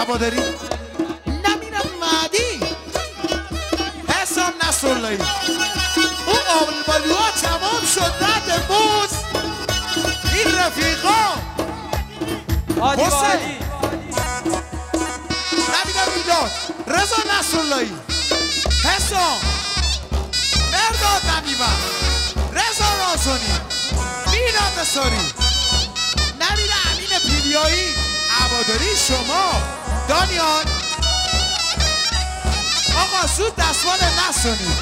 هواداری نمیرم مهدی حسام نصراللهی اون آبالبالوها تمام شد رد موز این رفیقا حسین نمیرم میداد رضا نصراللهی حسام مرداد نمیبر رضا رازانی میراد ساری نمیره امین پیلیایی هواداری شما دانیال آقا زود دستمال نسونی